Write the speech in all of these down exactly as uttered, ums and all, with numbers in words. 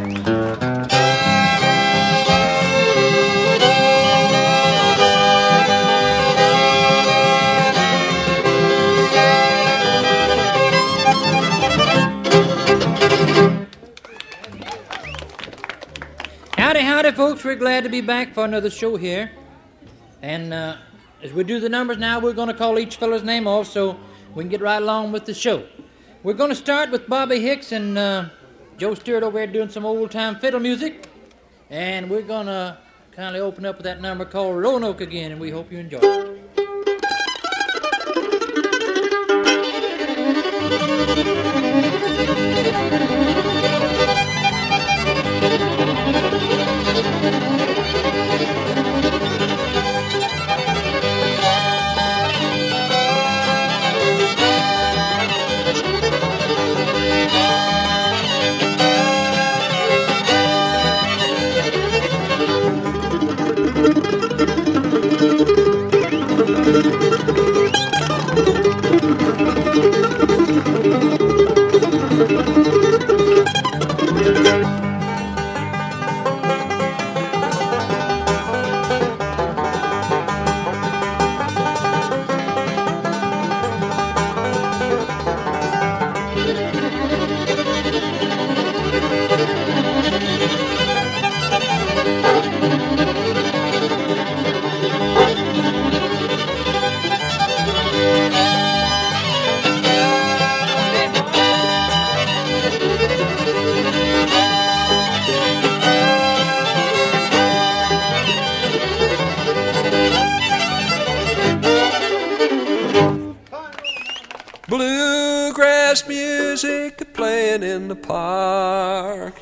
Howdy, howdy, folks. We're glad to be back for another show here. And uh, as we do the numbers now, we're going to call each fellow's name off so we can get right along with the show. We're going to start with Bobby Hicks and uh, Joe Stewart over there doing some old-time fiddle music. And we're going to kindly open up with that number called Roanoke again, and we hope you enjoy it. Bluegrass music playing in the park.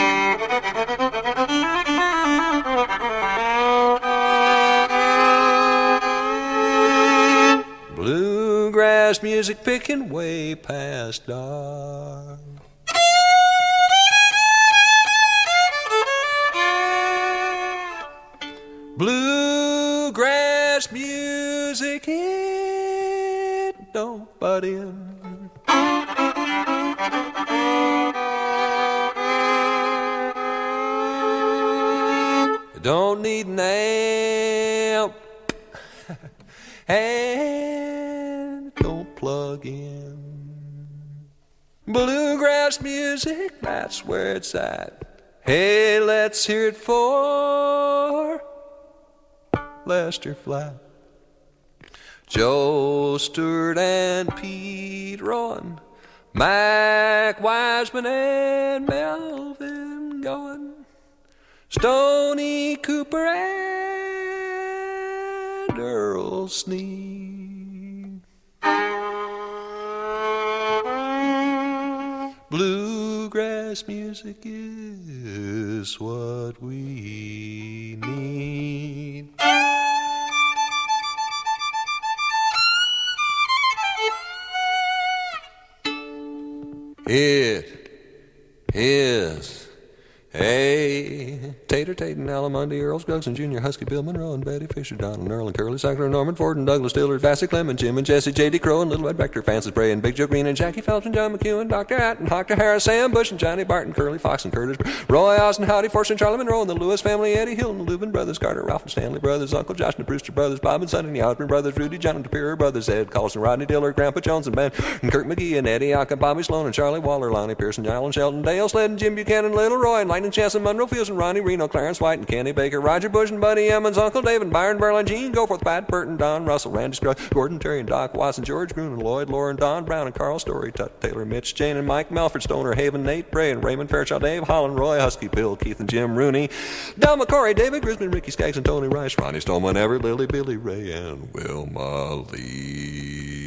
Bluegrass music picking way past dark. Bluegrass music, it don't butt in. Don't need an amp and don't plug in. Bluegrass music, that's where it's at. Hey, let's hear it for Lester Flatt, Joe Stewart and Pete Rowan, Mac Wiseman and Melvin Gowan, Stoney Cooper and Earl Sneed. Bluegrass music is what we need. It is a Tater Tatum, Alamundi, Earl Scruggs, and Junior Husky, Bill Monroe, and Betty Fisher, Donald Earl, and Curly Sackler, Norman Ford, and Douglas Dillard, Vassy Clement, Jim and Jesse, J D Crow, and Little Red Vector, Francis Bray, and Big Joe Green, and Jackie Phelps, and John McEwen, Doctor Hatton, Doctor Harris, Sam Bush, and Johnny Barton, Curly Fox, and Curtis, Roy Austin, Howdy Force, and Charlie Monroe, and the Lewis family, Eddie Hill, and the Leuven brothers, Carter, Ralph, and Stanley brothers, Uncle Josh, and the Brewster brothers, Bob and Son, and the Osborne brothers, Rudy, John, and the Pierre brothers, Ed Carlson, Rodney Dillard, Grandpa Jones, and Ben, and Kirk McGee, and Eddie Ock, and Bobby Sloan, and Charlie Waller, Lonnie Pearson, Giles, and Shelton, Dale Sled, and Jim Buchanan, Little Roy, and Lightning Chance, and Monroe Fields, and Ronnie Reno, Clarence White, and Kenny Baker, Roger Bush, and Buddy Emmons, Uncle David, Byron Berlin, Gene Goforth, Pat Burton, Don Russell, Randy Scruggs, Gordon Terry, and Doc Watson, George Gruen, and Lloyd, Lauren, Don Brown, and Carl Story, Tut Taylor, Mitch, Jane, and Mike Melford, Stoner, Haven, Nate Bray, and Raymond Fairchild, Dave Holland, Roy Husky, Bill, Keith, and Jim Rooney, Del McCory, David Grisman, Ricky Skaggs, and Tony Rice, Ronnie Stoneman, Everett, Lily, Billy Ray, and Wilma Lee.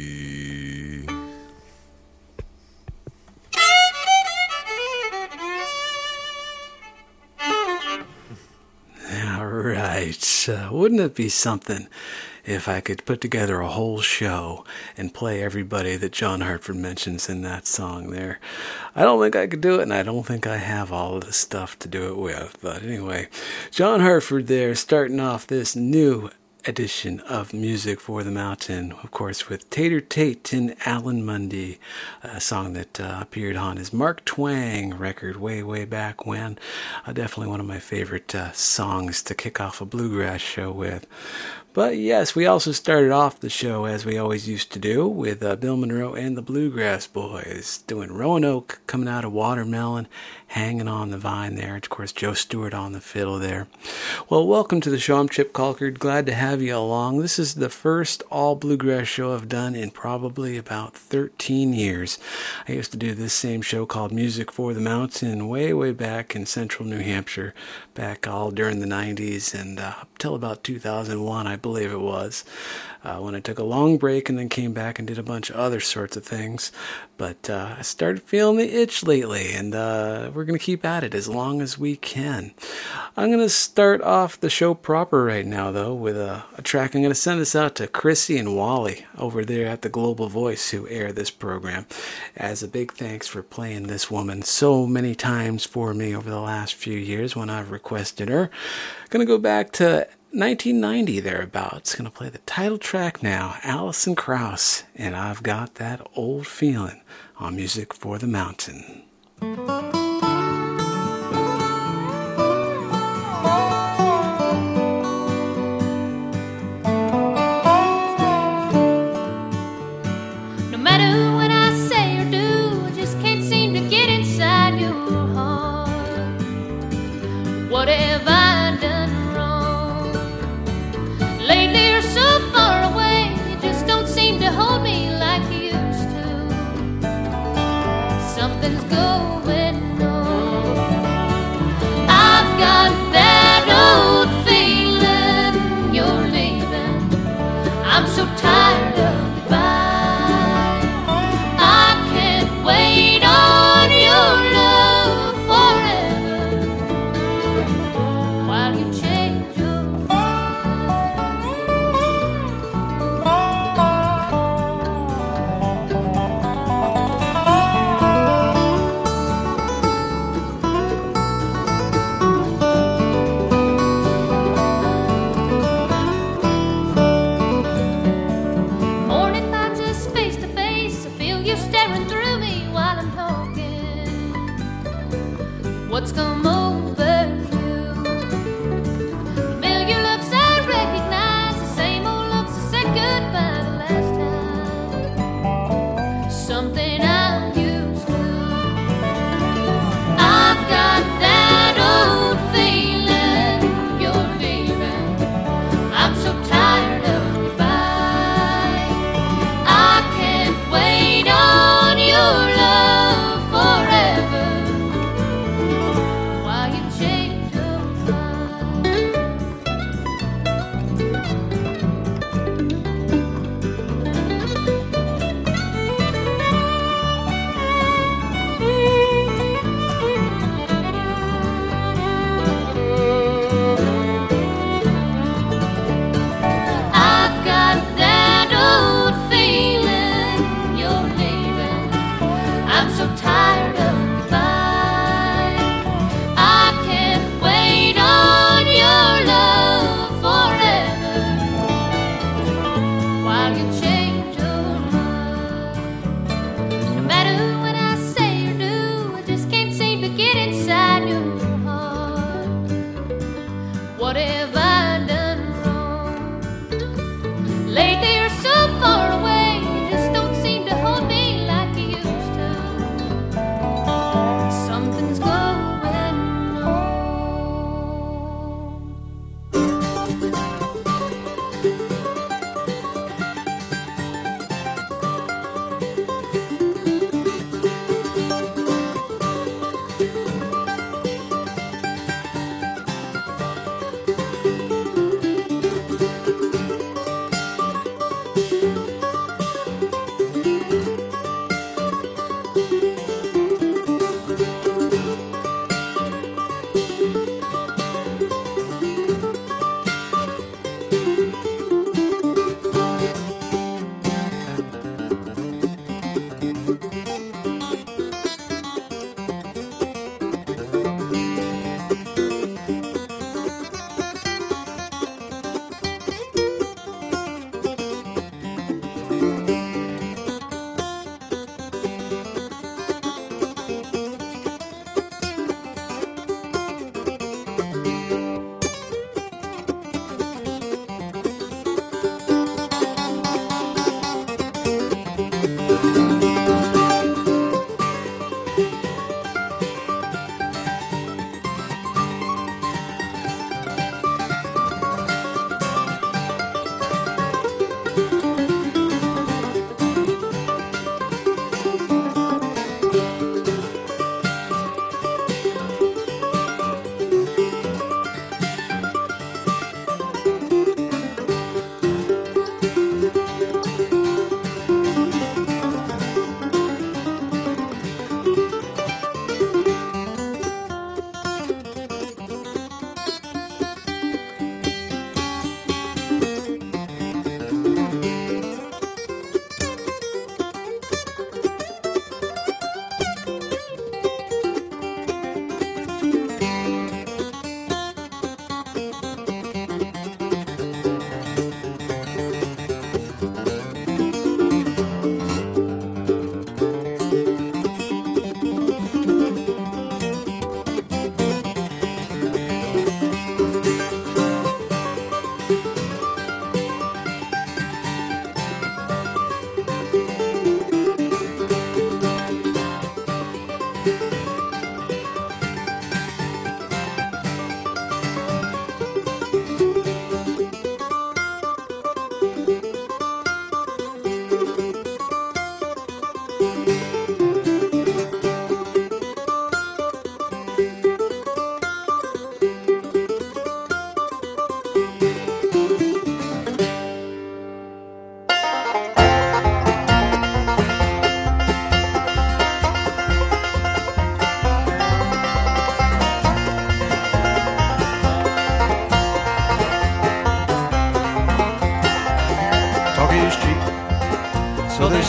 All right. Uh, wouldn't it be something if I could put together a whole show and play everybody that John Hartford mentions in that song there? I don't think I could do it, and I don't think I have all of the stuff to do it with. But anyway, John Hartford there starting off this new edition of Music for the Mountain, of course, with Tater Tate and Alan Mundy, a song that uh, appeared on his Mark Twang record way, way back when. Uh, definitely one of my favorite uh, songs to kick off a bluegrass show with. But yes, we also started off the show, as we always used to do, with uh, Bill Monroe and the Bluegrass Boys, doing Roanoke, coming out of Watermelon, hanging on the vine there. Of course, Joe Stewart on the fiddle there. Well, welcome to the show. I'm Chip Colkard. Glad to have you along. This is the first all-bluegrass show I've done in probably about thirteen years. I used to do this same show called Music for the Mountain way, way back in central New Hampshire, back all during the nineties and uh, up till about two thousand one, I believe it was, uh, when I took a long break and then came back and did a bunch of other sorts of things. But uh, I started feeling the itch lately, and uh, we're going to keep at it as long as we can. I'm going to start off the show proper right now, though, with a, a track. I'm going to send this out to Chrissy and Wally over there at the Global Voice who air this program, as a big thanks for playing this woman so many times for me over the last few years when I've requested her. Going to go back to nineteen ninety thereabouts. Going to play the title track now, Alison Krauss, and I've Got That Old Feeling on Music for the Mountain. No matter what I say or do, I just can't seem to get inside your heart. What have I done? Lately you're so far away, you just don't seem to hold me like you used to. Something's going on. I've got that old feeling you're leaving. I'm so tired of goodbye. I can't wait on your love forever while you change your what's come over you? Familiar looks I recognize, the same old looks I said goodbye the last time. Something I'm used to. I've got that old feeling you're leaving. I'm so tired of goodbye. I can't wait on your love forever.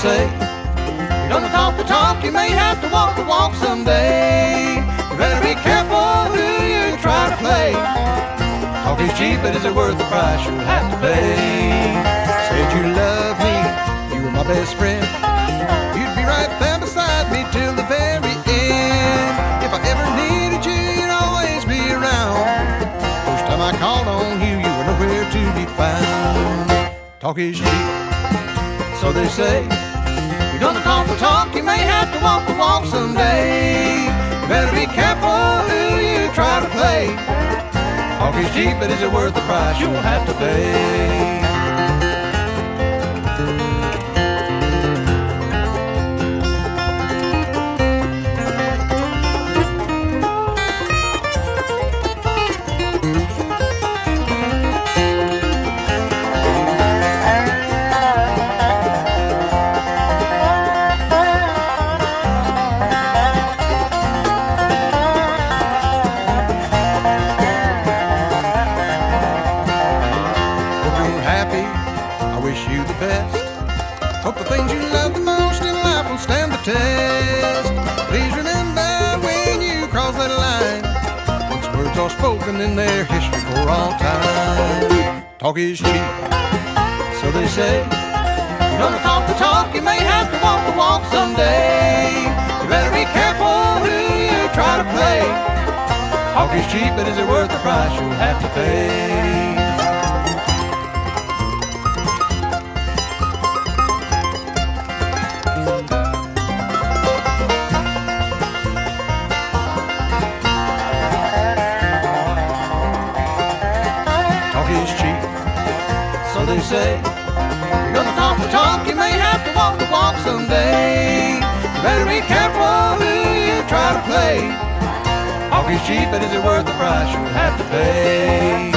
say, you're gonna talk the talk, you may have to walk the walk someday. You better be careful who you try to play. Talk is cheap, but is it worth the price you'll have to pay? Said you love me, you were my best friend. You'd be right there beside me till the very end. If I ever needed you, you'd always be around. First time I called on you, you were nowhere to be found. Talk is cheap, so they say. You're gonna talk the talk, you may have to walk the walk someday. You better be careful who you try to play. Talk is cheap, but is it worth the price you'll have to pay? Test. Please remember when you cross that line, once words are spoken in their history for all time. Talk is cheap, so they say. You're gonna talk the talk, you may have to walk the walk someday. You better be careful who you try to play. Talk is cheap, but is it worth the price you'll have to pay? Say, you're gonna talk the talk, you may have to walk the walk someday. You better be careful who you try to play. Talk is cheap, but is it worth the price you'll have to pay?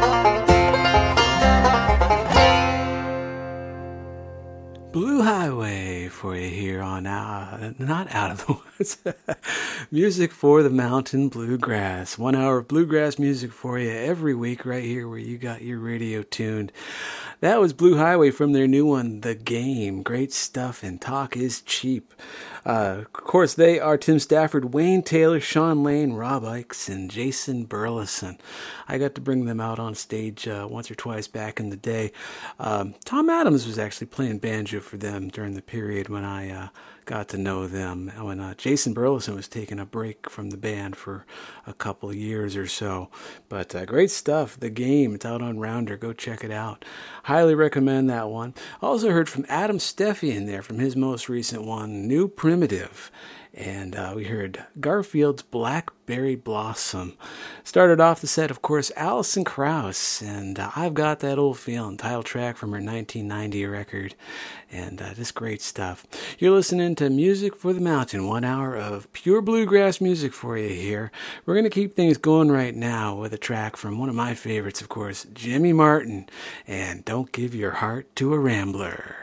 Blue Highway for you here on out, not Out of the Woods. Music for the mountain bluegrass. One hour of bluegrass music for you every week right here where you got your radio tuned. That was Blue Highway from their new one, The Game. Great stuff, and talk is cheap. Uh, of course, they are Tim Stafford, Wayne Taylor, Sean Lane, Rob Ikes, and Jason Burleson. I got to bring them out on stage uh, once or twice back in the day. Um, Tom Adams was actually playing banjo for them during the period when I uh, got to know them, when uh, Jason Burleson was taking a break from the band for a couple of years or so. But uh, great stuff. The Game, it's out on Rounder. Go check it out. Highly recommend that one. Also heard from Adam Steffi in there from his most recent one, New Primitive. And uh, we heard Garfield's Blackberry Blossom. Started off the set, of course, Alison Krauss, and uh, I've Got That Old Feeling, title track from her nineteen ninety record, and uh, just great stuff. You're listening to Music for the Mountain, one hour of pure bluegrass music for you here. We're going to keep things going right now with a track from one of my favorites, of course, Jimmy Martin, and Don't Give Your Heart to a Rambler.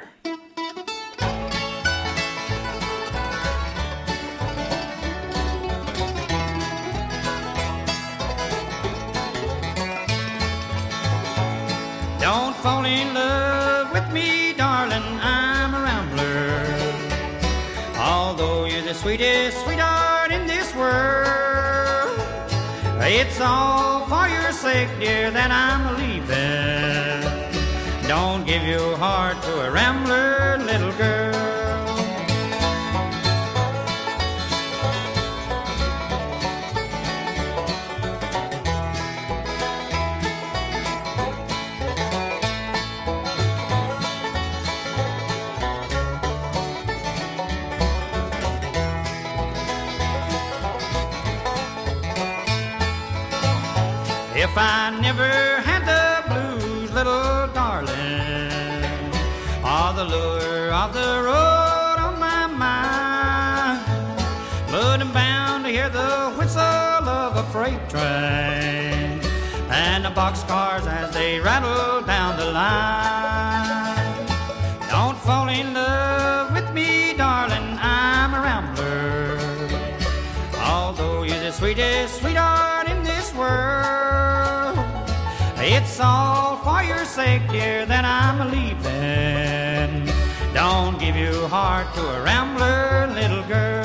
Don't fall in love with me, darling, I'm a rambler. Although you're the sweetest sweetheart in this world, it's all for your sake, dear, that I'm leaving. Don't give your heart to a rambler, little girl. If I never had the blues, little darling, or the lure of the road on my mind, but I'm bound to hear the whistle of a freight train and the boxcars as they rattle down the line. Don't fall in love with me, darling, I'm a rambler. Although you're the sweetest sweetheart in this world, it's all for your sake, dear, that I'm leaving. Don't Don't give your heart to a rambler, little girl.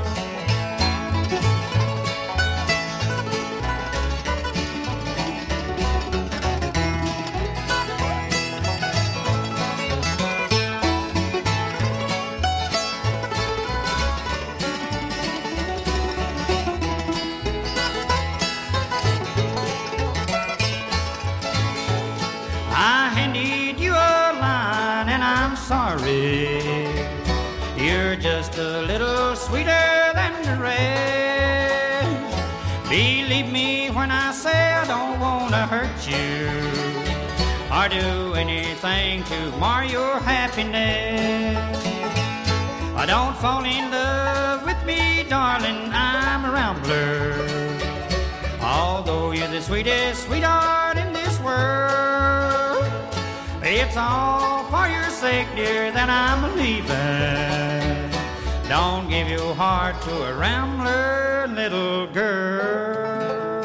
I handed you a line and I'm sorry. You're just a little sweeter than the rest. Believe me when I say I don't want to hurt you or do anything to mar your happiness. I don't fall in love with me, darling, I'm a rambler. Although you're the sweetest sweetheart in this world, it's all for your sake, dear, that I'm leaving. Don't give your heart to a rambler, little girl.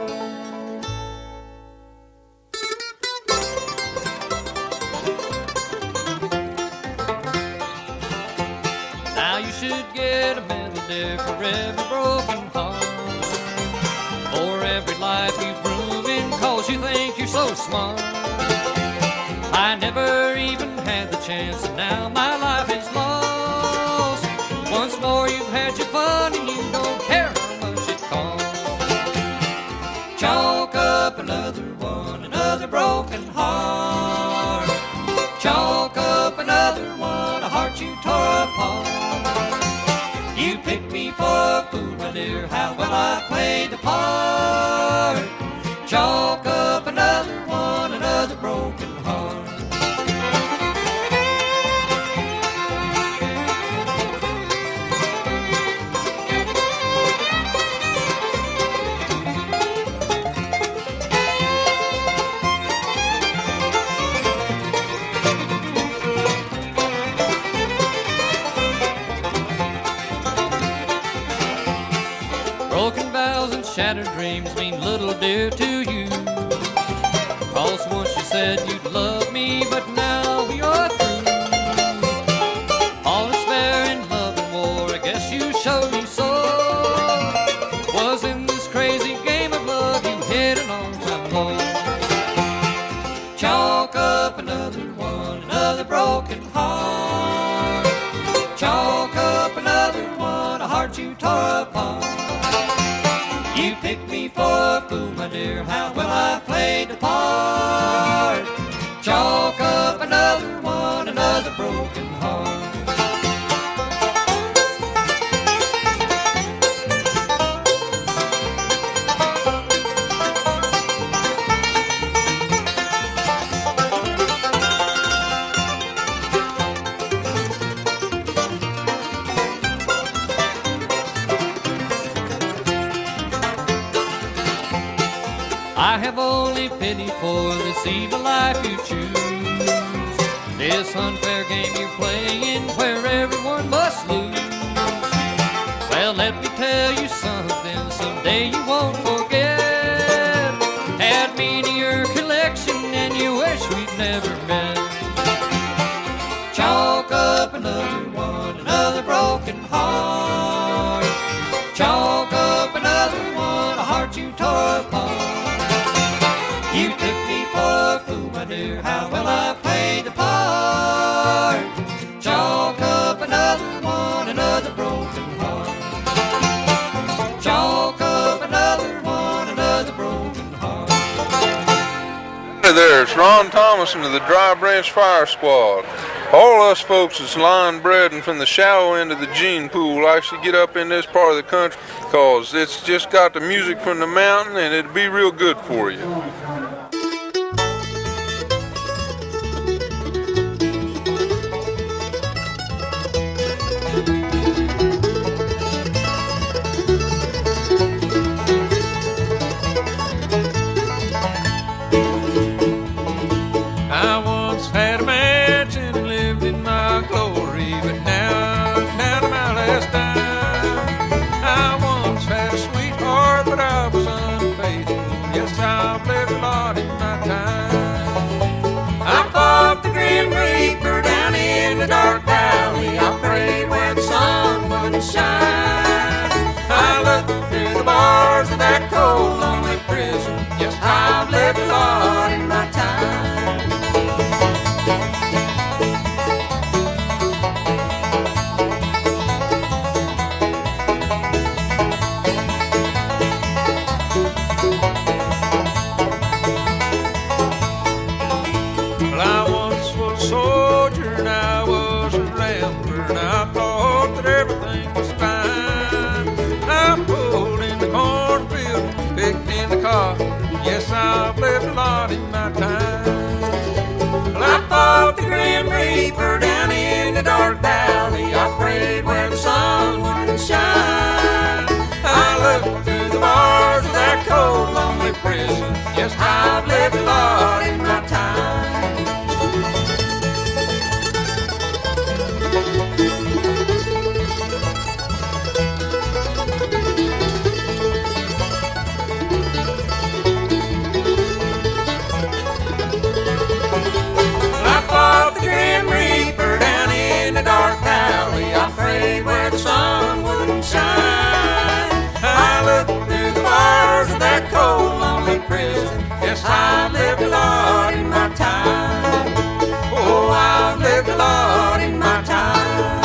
Now you should get a medal, dear, for every broken heart, for every life you've ruined, cause you think you're so smart. I never even had the chance, and now my life is lost. Once more you've had your fun, and you don't care how much it costs. Chalk up another one, another broken heart. Chalk up another one, a heart you tore apart. You picked me for a fool, my dear, how well I played the part. Chalk up another one, another broken heart. Broken vows and shattered dreams mean little, dear, to you. Cause once you said you'd love me, but now you're through. All is fair in love and war, I guess you showed me so. Was in this crazy game of love you hit a long time low. Chalk up another one, another broken heart. Chalk up another one, a heart you tore apart. You picked me for a fool, my dear, how well I played the part. Chalk up another one, another broken heart. I have only pity for this evil life you choose, this unfair game you're playing where everyone must lose. Well, let me tell you something someday you won't forget. Add me to your collection and you wish we'd never met. Chalk up another one, another broken heart. Chalk up another one, a heart you tore apart. You took me for a fool, my dear, how well I played the part. Chalk up another one, another broken heart. Chalk up another one, another broken heart. Hey there, it's Ron Thomas and the Dry Branch Fire Squad. All us folks that's line bred and from the shallow end of the gene pool likes to get up in this part of the country because it's just got the music from the mountain and it'd be real good for you. I once had a mansion and lived in my glory, but now I'm down to my last dime. I once had a sweetheart, but I was unfaithful. Yes, I've lived a lot in my time. I fought the Grim Reaper down in the dark valley, I prayed where the sun wouldn't shine. I looked through the bars of that cold, lonely prison. Yes, I've lived a lot in my time. Well, I once was a soldier and I was a rambler, and I thought that everything was fine. I pulled in the cornfield, picked in the car. Yes, I've lived a lot in my time. Well, I fought the Grim Reaper down in the dark valley. I prayed where the sun wouldn't shine. I looked through the bars of that cold, lonely prison. Yes, I've lived a lot in my time. I fought the Grim Reaper down in the dark valley. I prayed where the sun wouldn't shine. I looked through the bars of that cold, lonely prison. Yes, I've lived a lot in my time. Oh, I've lived a lot in my time.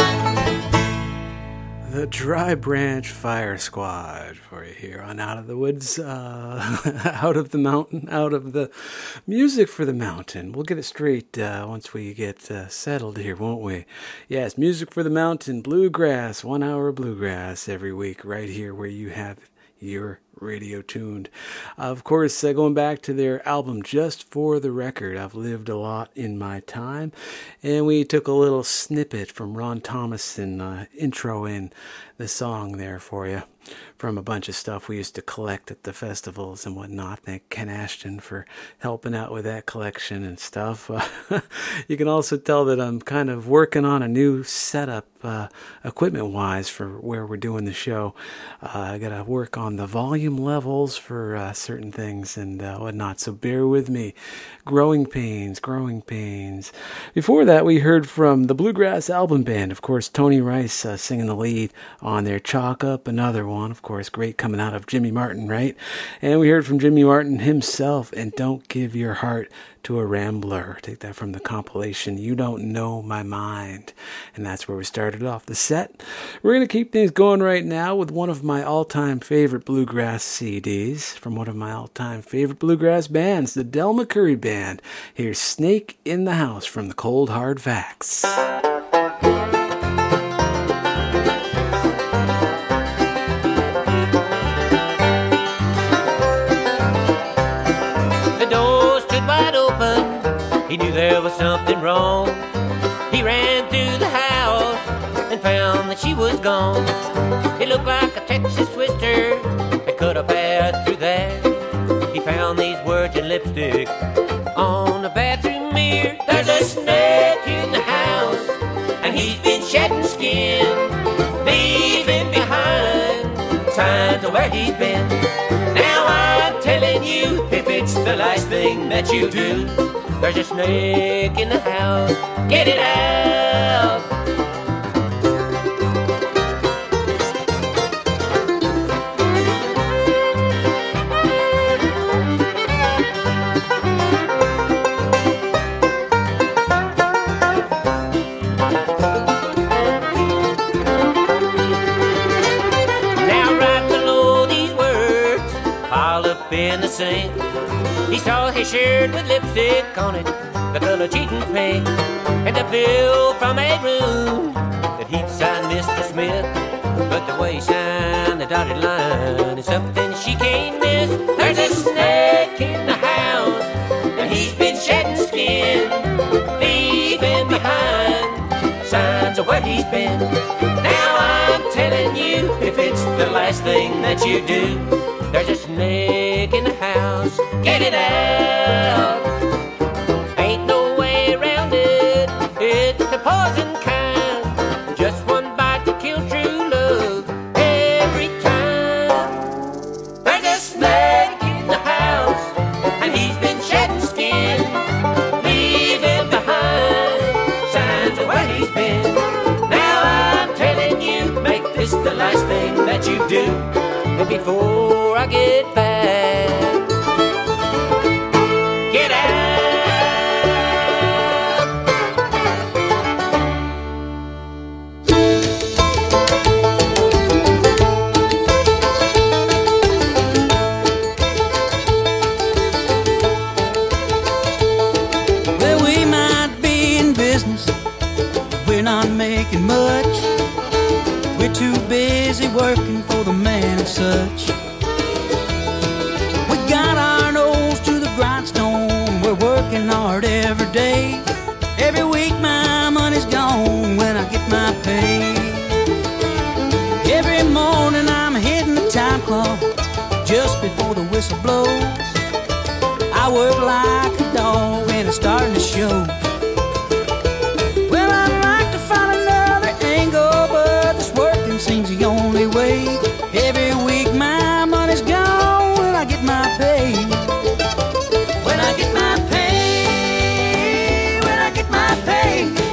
The Dry Branch Fire Squad for you here on Out of the Woods, uh, Out of the Mountain, Out of the Music for the Mountain. We'll get it straight uh, once we get uh, settled here, won't we? Yes, Music for the Mountain, bluegrass, one hour of bluegrass every week right here where you have your radio tuned. Uh, of course, uh, going back to their album Just for the Record, I've lived a lot in my time, and we took a little snippet from Ron Thomason uh, intro in the song there for you from a bunch of stuff we used to collect at the festivals and whatnot. Thank Ken Ashton for helping out with that collection and stuff. Uh, you can also tell that I'm kind of working on a new setup uh, equipment-wise for where we're doing the show. Uh, I got to work on the volume levels for uh, certain things and uh, whatnot, so bear with me. Growing pains, growing pains. Before that, we heard from the Bluegrass Album Band. Of course, Tony Rice uh, singing the lead on their Chalk Up, another one. Of course, great coming out of Jimmy Martin, right? And we heard from Jimmy Martin himself, and Don't Give Your Heart to a Rambler. Take that from the compilation You Don't Know My Mind. And that's where we started off the set. We're going to keep things going right now with one of my all-time favorite bluegrass C Ds from one of my all-time favorite bluegrass bands, the Del McCoury Band. Here's Snake in the House from the Cold Hard Facts. He knew there was something wrong. He ran through the house and found that she was gone. It looked like a Texas twister had cut a path through there. He found these words in lipstick on the bathroom mirror. There's a snake in the house and he's been shedding skin, leaving behind signs of where he's been. Now I'm telling you, if it's the last thing that you do, there's a snake in the house, get it out. Now right below these words, piled up in the sink, he saw his shirt with lipstick on it, the color cheating pink, and a bill from a room that he'd signed Mister Smith. But the way he signed the dotted line is something she can't miss. There's a snake in the house, and he's been shedding skin, leaving behind signs of where he's been. Now I'm telling you, if it's the last thing that you do, there's a snake in the house, get it out. Ain't no way around it, it's the poison kind. Just one bite to kill true love every time. There's a snake in the house, and he's been shedding skin, leaving behind signs of where he's been. do before I get back. Get out. Well, we might be in business, but we're not making much. We're too busy working for the man and such. We got our nose to the grindstone. We're working hard every day. Every week my money's gone when I get my pay. Every morning I'm hitting the time clock just before the whistle blows. I work like a dog and it's starting to show. Well, I'd like to find another angle, but this working seems the only way. Every week my money's gone when I get my pay. When I get my pay, when I get my pay.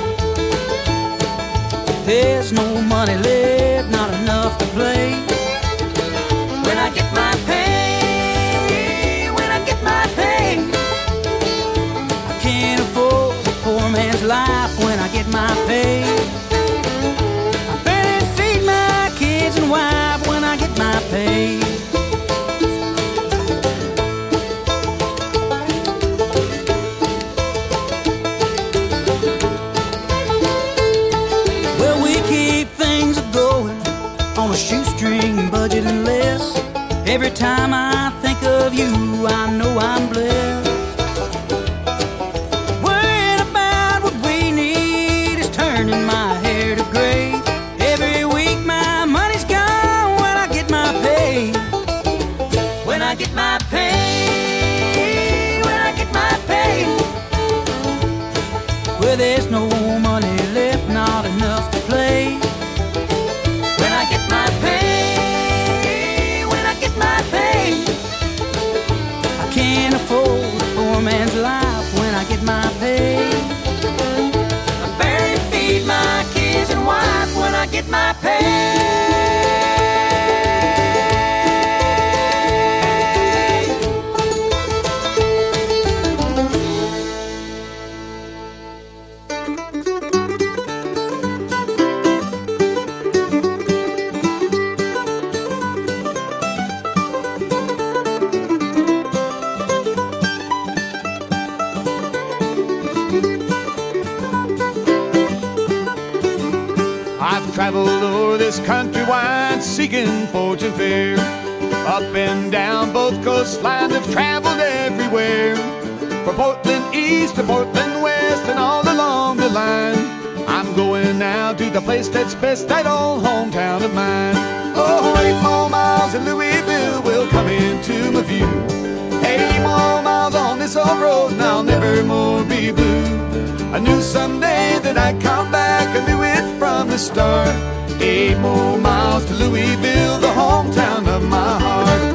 There's no money left, not enough to play. When I get my pay, when I get my pay. I can't afford a poor man's life when I get my pay. I barely feed my kids and wife when I get my pay. Well, we keep things going on a shoestring budget and less. Every time I think of you, I know I'm blessed. Worrying about what we need is turning my hair to gray. Every week my money's gone when I get my pay. When I get my pay, when I get my pay. Well, there's no money left, not enough to play. When I get my pay, when I get my pay. I can't afford a poor man's life when I get my pay. I barely feed my kids and wife when I get my pay. I've traveled over this country wide seeking fortune fair. Up and down both coastlines, I've traveled everywhere. From Portland east to Portland west and all along the line. I'm going now to the place that's best, that old hometown of mine. Oh, eight more miles and Louisville will come into my view. Eight more miles on this old road and I'll never more be blue. I knew someday that I'd come back, I knew it from the start. Eight more miles to Louisville, the hometown of my heart.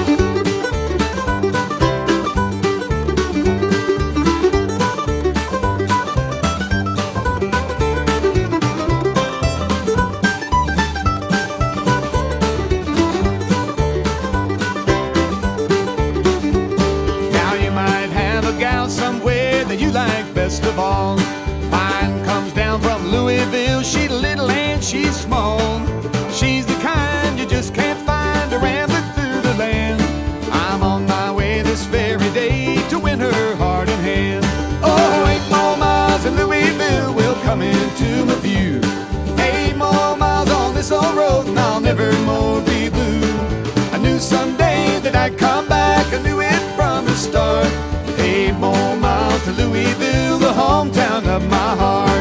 Now you might have a gal somewhere that you like best of all. Mine comes down from Louisville, she's little and she's small. She's the kind you just can't find around through the land. I'm on my way this very day to win her heart and hand. Oh, eight more miles and Louisville will come into my view. Eight more miles on this old road and I'll never more be blue. I knew someday that I'd come back, I knew it from the start. Eight more miles to Louisville, the hometown of my heart.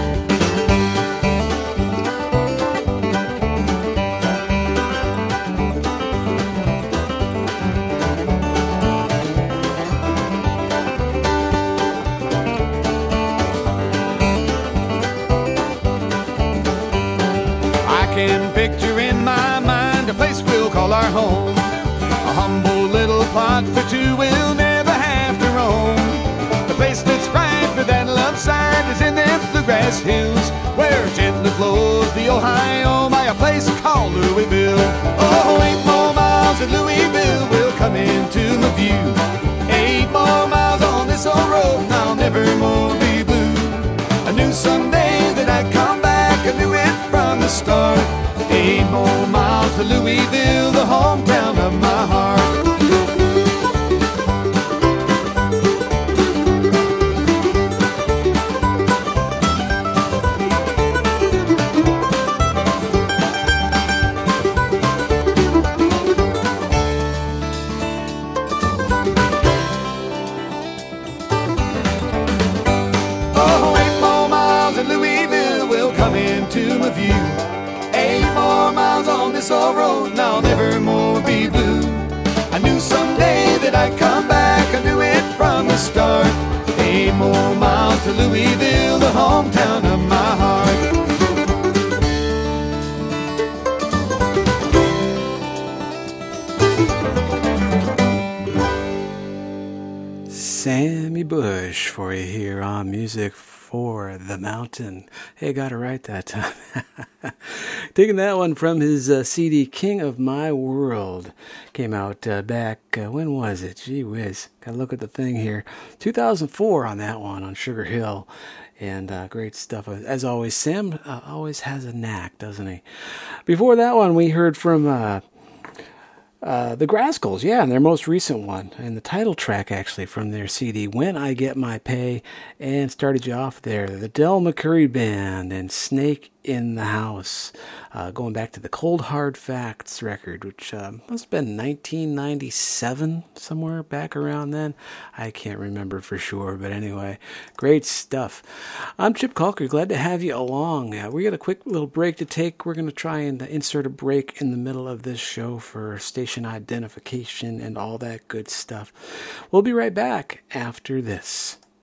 I can picture in my mind a place we'll call our home. A humble little plot for two we'll never have to roam. The place that's right for that love side is in them bluegrass hills, where gently flows the Ohio, my by a place called Louisville. Oh, eight more miles and Louisville will come into my view. Eight more miles on this old road and I'll never more be blue. I knew someday that I'd come back, I knew it from the start. Eight more miles to Louisville, the hometown of my heart. This old road and I'll never more be blue. I knew someday that I'd come back, I knew it from the start. Eight more miles to Louisville, the hometown of my heart. Sammy Bush for you here on Music for the Mountain. Hey, got it right that time. Taking that one from his uh, C D King of My World. Came out uh, back, uh, when was it? Gee whiz. Gotta look at the thing here. two thousand four on that one on Sugar Hill. And uh, great stuff. As always, Sam uh, always has a knack, doesn't he? Before that one, we heard from Uh, Uh, the Grascals, yeah, and their most recent one, and the title track actually from their C D, When I Get My Pay, and started you off there, the Del McCoury Band and Snake in the House, uh, going back to the Cold Hard Facts record, which uh, must have been nineteen ninety-seven, somewhere back around then. I can't remember for sure, but anyway, great stuff. I'm Chip Calker, glad to have you along. Uh, we got a quick little break to take. We're going to try and insert a break in the middle of this show for station identification and all that good stuff. We'll be right back after this.